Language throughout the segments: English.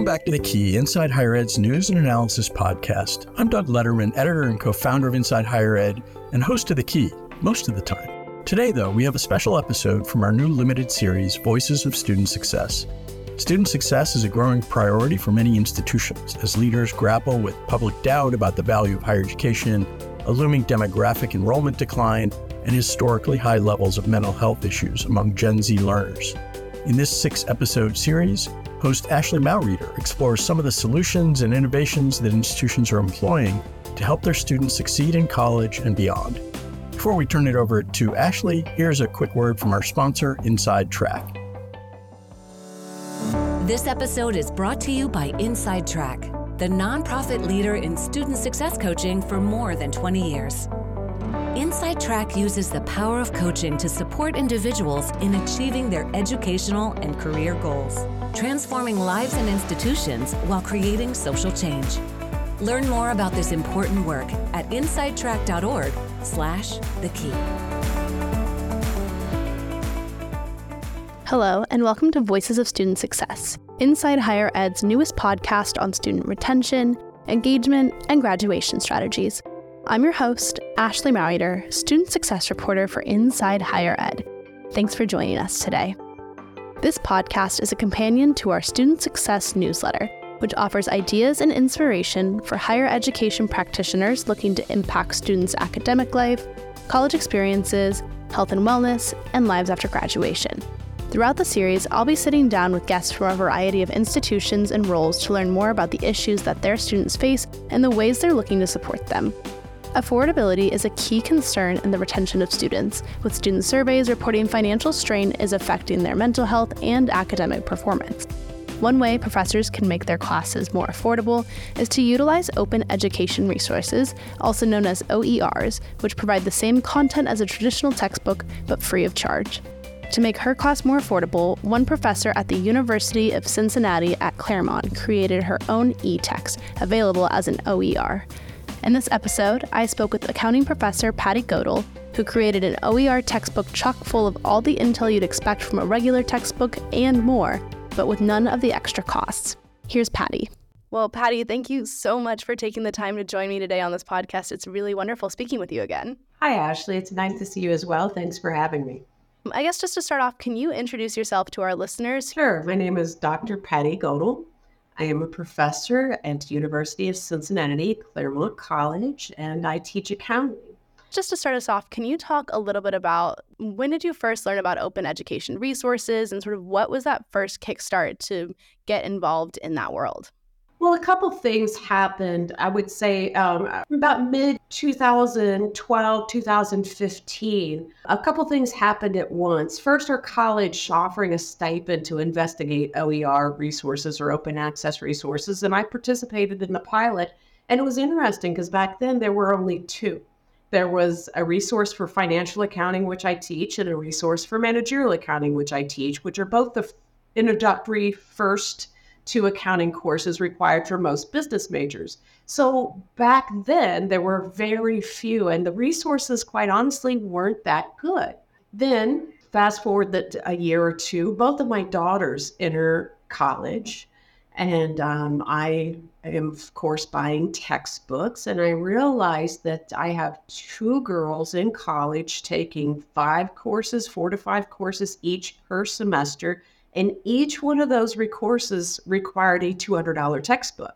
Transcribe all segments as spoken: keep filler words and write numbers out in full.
Welcome back to The Key, Inside Higher Ed's news and analysis podcast. I'm Doug Letterman, editor and co-founder of Inside Higher Ed and host of The Key, most of the time. Today, though, we have a special episode from our new limited series, Voices of Student Success. Student success is a growing priority for many institutions as leaders grapple with public doubt about the value of higher education, a looming demographic enrollment decline, and historically high levels of mental health issues among Gen Z learners. In this six-episode series, host Ashley Maureeder explores some of the solutions and innovations that institutions are employing to help their students succeed in college and beyond. Before we turn it over to Ashley, here's a quick word from our sponsor, Inside Track. This episode is brought to you by Inside Track, the nonprofit leader in student success coaching for more than twenty years. Inside Track uses the power of coaching to support individuals in achieving their educational and career goals, transforming lives and institutions while creating social change. Learn more about this important work at insidetrack.org slash the key. Hello, and welcome to Voices of Student Success, Inside Higher Ed's newest podcast on student retention, engagement, and graduation strategies. I'm your host, Ashley Maureeder, Student Success Reporter for Inside Higher Ed. Thanks for joining us today. This podcast is a companion to our Student Success newsletter, which offers ideas and inspiration for higher education practitioners looking to impact students' academic life, college experiences, health and wellness, and lives after graduation. Throughout the series, I'll be sitting down with guests from a variety of institutions and roles to learn more about the issues that their students face and the ways they're looking to support them. Affordability is a key concern in the retention of students, with student surveys reporting financial strain is affecting their mental health and academic performance. One way professors can make their classes more affordable is to utilize open education resources, also known as O E Rs, which provide the same content as a traditional textbook, but free of charge. To make her class more affordable, one professor at the University of Cincinnati at Claremont created her own e-text, available as an O E R. In this episode, I spoke with accounting professor Patty Godel, who created an O E R textbook chock full of all the intel you'd expect from a regular textbook and more, but with none of the extra costs. Here's Patty. Well, Patty, thank you so much for taking the time to join me today on this podcast. It's really wonderful speaking with you again. Hi, Ashley. It's nice to see you as well. Thanks for having me. I guess just to start off, can you introduce yourself to our listeners? Sure. My name is Doctor Patty Godel. I am a professor at the University of Cincinnati, Claremont College, and I teach accounting. Just to start us off, can you talk a little bit about when did you first learn about open education resources and sort of what was that first kickstart to get involved in that world? Well, a couple things happened, I would say, um, about mid twenty twelve, twenty fifteen. A couple things happened at once. First, our college offering a stipend to investigate O E R resources or open access resources, and I participated in the pilot. And it was interesting because back then there were only two. There was a resource for financial accounting, which I teach, and a resource for managerial accounting, which I teach, which are both the introductory first two accounting courses required for most business majors. So back then, there were very few, and the resources, quite honestly, weren't that good. Then, fast forward that a year or two, both of my daughters enter college, and um, I am, of course, buying textbooks, and I realized that I have two girls in college taking five courses, four to five courses each per semester, and each one of those courses required a two hundred dollars textbook.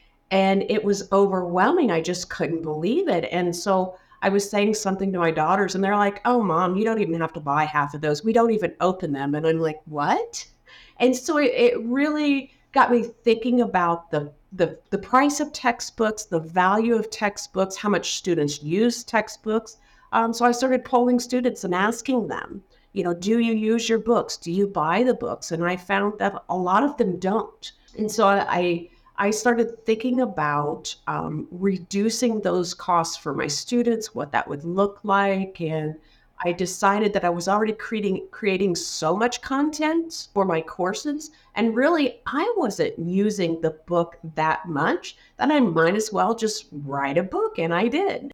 And it was overwhelming. I just couldn't believe it. And so I was saying something to my daughters, and they're like, oh, Mom, you don't even have to buy half of those. We don't even open them. And I'm like, what? And so it, it really got me thinking about the, the, the price of textbooks, the value of textbooks, how much students use textbooks. Um, so I started polling students and asking them, you know, do you use your books? Do you buy the books? And I found that a lot of them don't. And so I I started thinking about um, reducing those costs for my students, what that would look like. And I decided that I was already creating creating so much content for my courses. And really, I wasn't using the book that much that I might as well just write a book. And I did.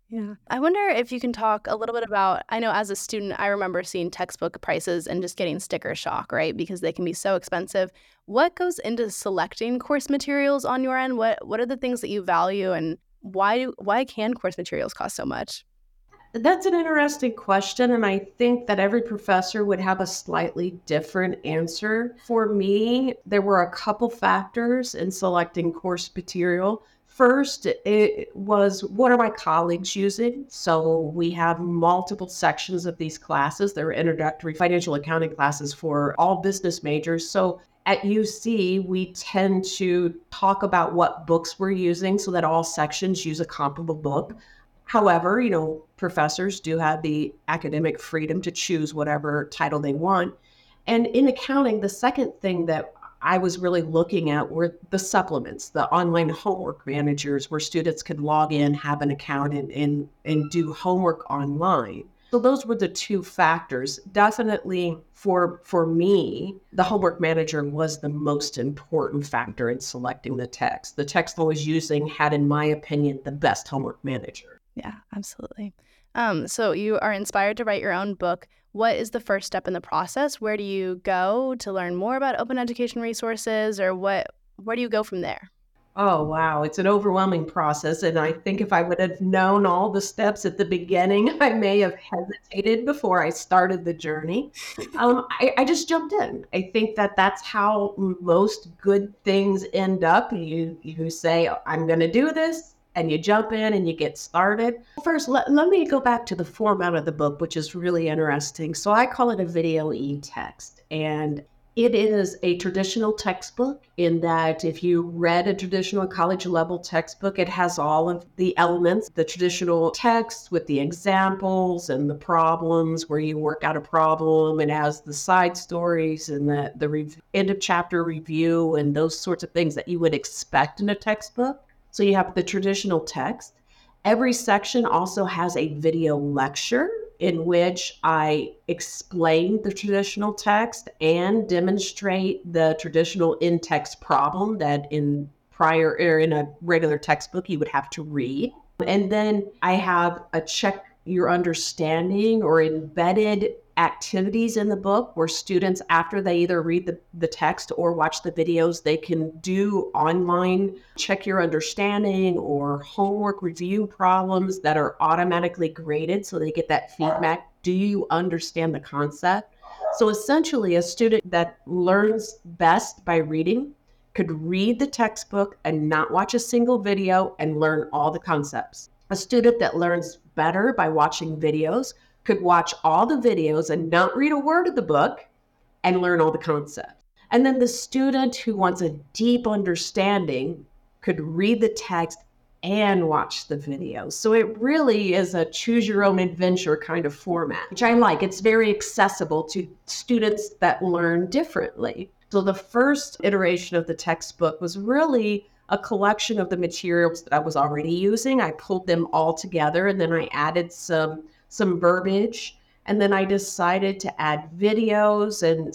Yeah. I wonder if you can talk a little bit about, I know as a student, I remember seeing textbook prices and just getting sticker shock, right? Because they can be so expensive. What goes into selecting course materials on your end? What what are the things that you value, and why do, why can course materials cost so much? That's an interesting question, and I think that every professor would have a slightly different answer. For me, there were a couple factors in selecting course material. First, it was what are my colleagues using? So we have multiple sections of these classes. They're introductory financial accounting classes for all business majors. So at U C, we tend to talk about what books we're using so that all sections use a comparable book. However, you know, professors do have the academic freedom to choose whatever title they want. And in accounting, the second thing that I was really looking at were the supplements, the online homework managers where students could log in, have an account, and, and, and do homework online. So those were the two factors. Definitely for for me, the homework manager was the most important factor in selecting the text. The text I was using had, in my opinion, the best homework manager. Yeah, absolutely. Um, so you are inspired to write your own book. What is the first step in the process? Where do you go to learn more about open education resources, or what? Where do you go from there? Oh, wow. It's an overwhelming process. And I think if I would have known all the steps at the beginning, I may have hesitated before I started the journey. Um, I, I just jumped in. I think that that's how most good things end up. You, you say, I'm going to do this, and you jump in and you get started. First, let, let me go back to the format of the book, which is really interesting. So I call it a video e-text. And it is a traditional textbook in that if you read a traditional college level textbook, it has all of the elements, the traditional text with the examples and the problems where you work out a problem. It has the side stories and the, the re- end of chapter review and those sorts of things that you would expect in a textbook. So you have the traditional text. Every section also has a video lecture in which I explain the traditional text and demonstrate the traditional in-text problem that in prior or in a regular textbook you would have to read. And then I have a check your understanding or embedded activities in the book where students, after they either read the, the text or watch the videos, they can do online check your understanding or homework review problems that are automatically graded so they get that feedback. Do you understand the concept? So essentially, a student that learns best by reading could read the textbook and not watch a single video and learn all the concepts. A student that learns better by watching videos could watch all the videos and not read a word of the book and learn all the concepts. And then the student who wants a deep understanding could read the text and watch the videos. So it really is a choose your own adventure kind of format, which I like. It's very accessible to students that learn differently. So the first iteration of the textbook was really a collection of the materials that I was already using. I pulled them all together and then I added some some verbiage, and then I decided to add videos, and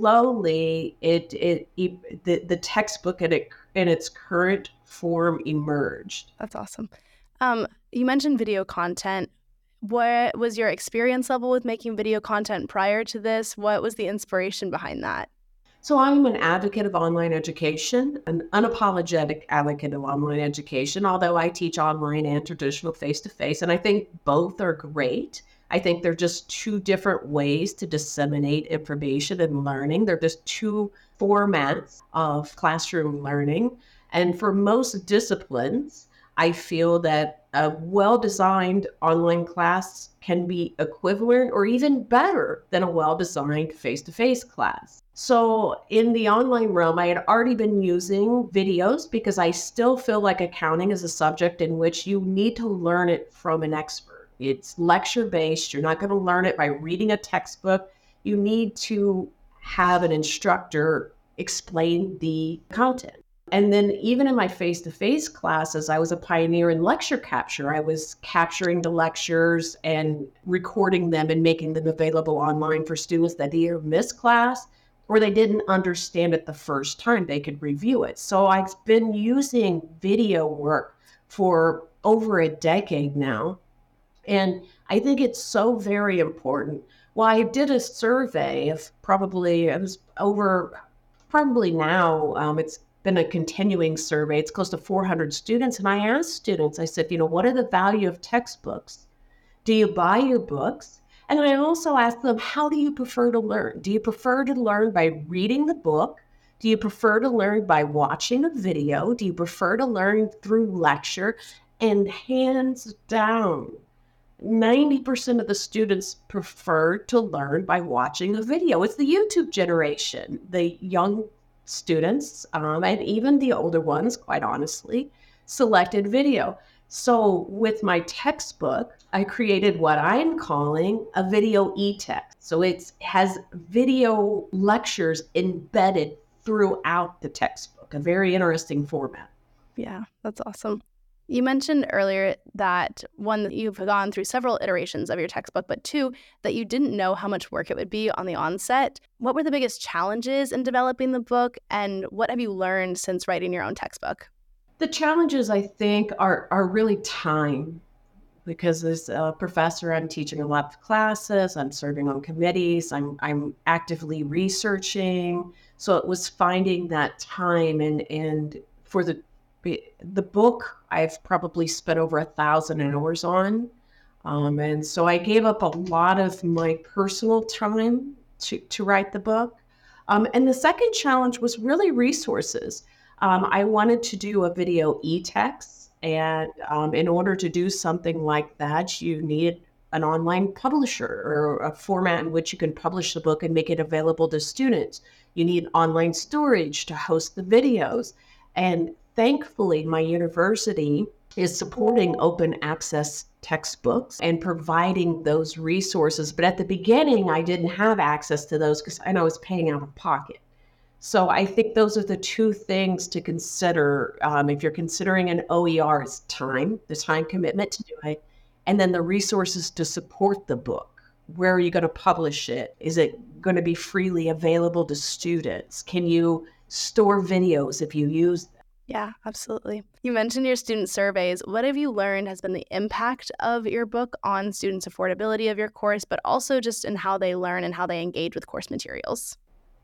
slowly it it, it the, the textbook in, it, in its current form emerged. That's awesome. Um, you mentioned video content. What was your experience level with making video content prior to this? What was the inspiration behind that? So I'm an advocate of online education, an unapologetic advocate of online education, although I teach online and traditional face-to-face, and I think both are great. I think they're just two different ways to disseminate information and learning. They're just two formats of classroom learning. And for most disciplines, I feel that a well-designed online class can be equivalent or even better than a well-designed face-to-face class. So in the online realm, I had already been using videos because I still feel like accounting is a subject in which you need to learn it from an expert. It's lecture-based. You're not going to learn it by reading a textbook. You need to have an instructor explain the content. And then even in my face-to-face classes, I was a pioneer in lecture capture. I was capturing the lectures and recording them and making them available online for students that either missed class or they didn't understand it the first time. They could review it. So I've been using video work for over a decade now. And I think it's so very important. Well, I did a survey of probably, it was over, probably now, um, it's been a continuing survey. It's close to four hundred students. And I asked students, I said, you know, what are the value of textbooks? Do you buy your books? And I also asked them, how do you prefer to learn? Do you prefer to learn by reading the book? Do you prefer to learn by watching a video? Do you prefer to learn through lecture? And hands down, ninety percent of the students prefer to learn by watching a video. It's the YouTube generation, the young students, um, and even the older ones, quite honestly, selected video. So with my textbook, I created what I'm calling a video e-text. So it has video lectures embedded throughout the textbook, a very interesting format. Yeah, that's awesome. You mentioned earlier that one, that you've gone through several iterations of your textbook, but two, that you didn't know how much work it would be on the onset. What were the biggest challenges in developing the book, and what have you learned since writing your own textbook? The challenges, I think, are are really time, because as a professor, I'm teaching a lot of classes, I'm serving on committees, I'm I'm actively researching. So it was finding that time, and and for the the book, I've probably spent over a thousand hours on. Um, and so I gave up a lot of my personal time to, to write the book. Um, and the second challenge was really resources. Um, I wanted to do a video e-text, and um, in order to do something like that, you need an online publisher or a format in which you can publish the book and make it available to students. You need online storage to host the videos. And thankfully, my university is supporting open access textbooks and providing those resources. But at the beginning, I didn't have access to those because I was paying out of pocket. So I think those are the two things to consider um, if you're considering an O E R: is time, the time commitment to do it, and then the resources to support the book. Where are you going to publish it? Is it going to be freely available to students? Can you store videos if you use them? Yeah, absolutely. You mentioned your student surveys. What have you learned has been the impact of your book on students' affordability of your course, but also just in how they learn and how they engage with course materials?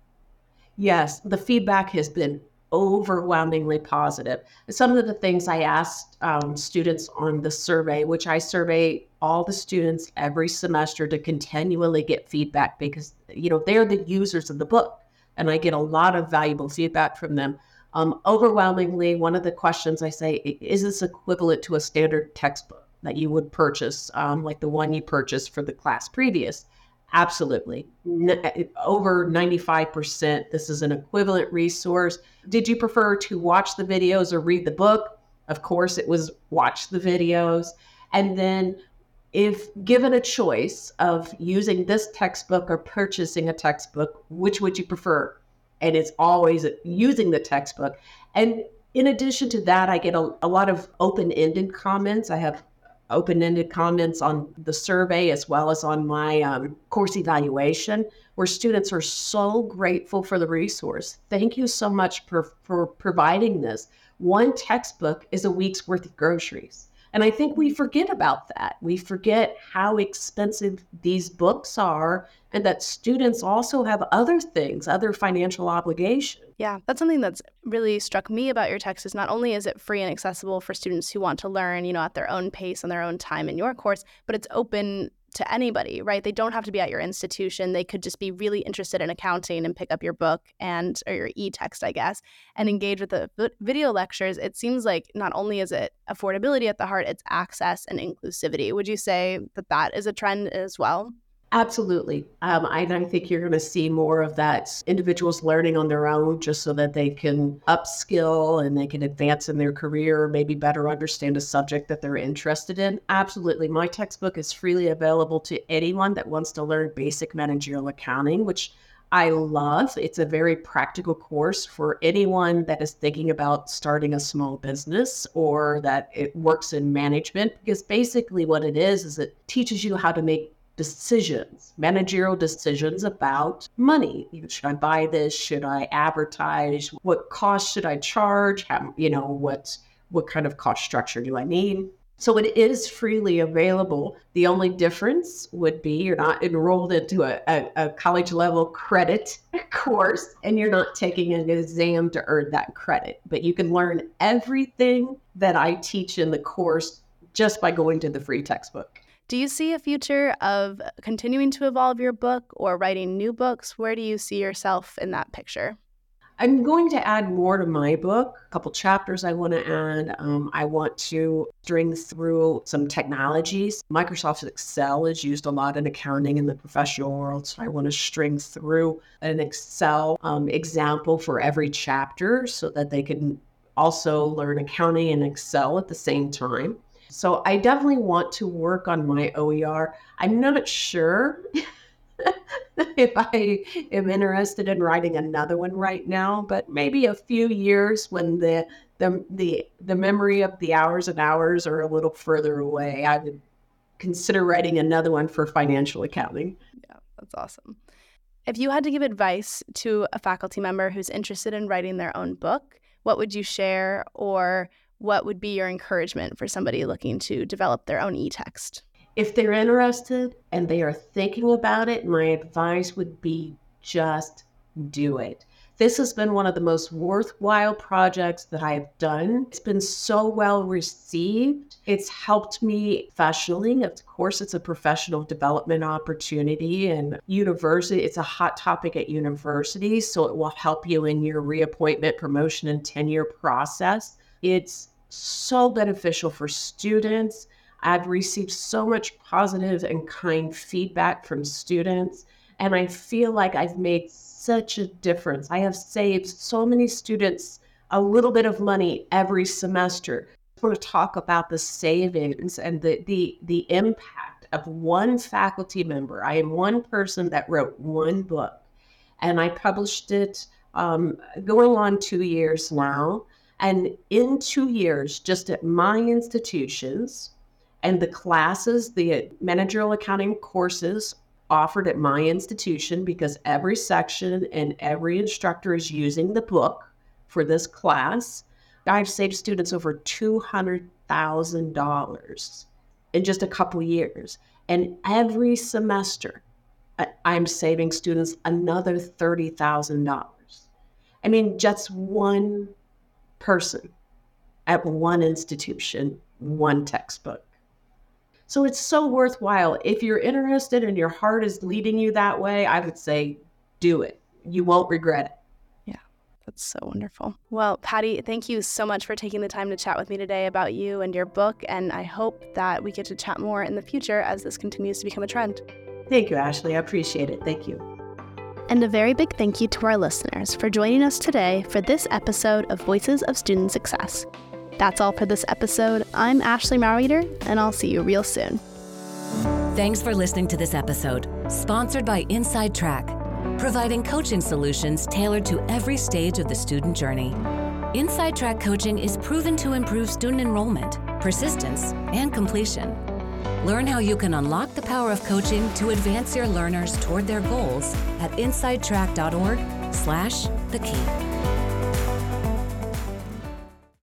Yes, the feedback has been overwhelmingly positive. Some of the things I asked um, students on the survey, which I survey all the students every semester to continually get feedback, because, you know, they're the users of the book, and I get a lot of valuable feedback from them. Um, overwhelmingly, one of the questions I say, is this equivalent to a standard textbook that you would purchase, um, like the one you purchased for the class previous? Absolutely. N- over ninety-five percent, this is an equivalent resource. Did you prefer to watch the videos or read the book? Of course, it was watch the videos. And then if given a choice of using this textbook or purchasing a textbook, which would you prefer? And it's always using the textbook. And in addition to that, I get a, a lot of open-ended comments. I have open-ended comments on the survey as well as on my um, course evaluation, where students are so grateful for the resource. Thank you so much for, for providing this. One textbook is a week's worth of groceries. And I think we forget about that. We forget how expensive these books are, and that students also have other things, other financial obligations. Yeah, that's something that's really struck me about your text is not only is it free and accessible for students who want to learn, you know, at their own pace and their own time in your course, but it's open to anybody, right? They don't have to be at your institution. They could just be really interested in accounting and pick up your book and, or your e-text, I guess, and engage with the video lectures. It seems like not only is it affordability at the heart, it's access and inclusivity. Would you say that that is a trend as well? Absolutely. Um, I, I think you're going to see more of that. Individuals learning on their own just so that they can upskill and they can advance in their career, maybe better understand a subject that they're interested in. Absolutely. My textbook is freely available to anyone that wants to learn basic managerial accounting, which I love. It's a very practical course for anyone that is thinking about starting a small business or that it works in management, because basically what it is, is it teaches you how to make decisions, managerial decisions about money. Should I buy this? Should I advertise? What cost should I charge? How, you know, what what kind of cost structure do I need? So it is freely available. The only difference would be you're not enrolled into a, a, a college level credit course and you're not taking an exam to earn that credit. But you can learn everything that I teach in the course just by going to the free textbook. Do you see a future of continuing to evolve your book or writing new books? Where do you see yourself in that picture? I'm going to add more to my book, a couple chapters I want to add. Um, I want to string through some technologies. Microsoft Excel is used a lot in accounting in the professional world, so I want to string through an Excel um, example for every chapter so that they can also learn accounting and Excel at the same time. So I definitely want to work on my O E R. I'm not sure if I am interested in writing another one right now, but maybe a few years when the the the the memory of the hours and hours are a little further away, I would consider writing another one for financial accounting. Yeah, that's awesome. If you had to give advice to a faculty member who's interested in writing their own book, what would you share, or what would be your encouragement for somebody looking to develop their own e-text? If they're interested and they are thinking about it, my advice would be just do it. This has been one of the most worthwhile projects that I have done. It's been so well received. It's helped me professionally. Of course, it's a professional development opportunity, and university, it's a hot topic at universities, so it will help you in your reappointment, promotion, and tenure process. It's so beneficial for students. I've received so much positive and kind feedback from students, and I feel like I've made such a difference. I have saved so many students a little bit of money every semester. I want to talk about the savings and the, the, the impact of one faculty member. I am one person that wrote one book, and I published it um, going on two years now. And in two years, just at my institutions, and the classes, the managerial accounting courses offered at my institution, because every section and every instructor is using the book for this class, I've saved students over two hundred thousand dollars in just a couple years. And every semester, I'm saving students another thirty thousand dollars. I mean, just one person at one institution, one textbook. So it's so worthwhile. If you're interested and your heart is leading you that way, I would say do it. You won't regret it. Yeah, that's so wonderful. Well, Patty, thank you so much for taking the time to chat with me today about you and your book. And I hope that we get to chat more in the future as this continues to become a trend. Thank you, Ashley. I appreciate it. Thank you. And a very big thank you to our listeners for joining us today for this episode of Voices of Student Success. That's all for this episode. I'm Ashley Maureiter, and I'll see you real soon. Thanks for listening to this episode, sponsored by Inside Track, providing coaching solutions tailored to every stage of the student journey. Inside Track coaching is proven to improve student enrollment, persistence, and completion. Learn how you can unlock the power of coaching to advance your learners toward their goals at insidetrack dot org slash the key.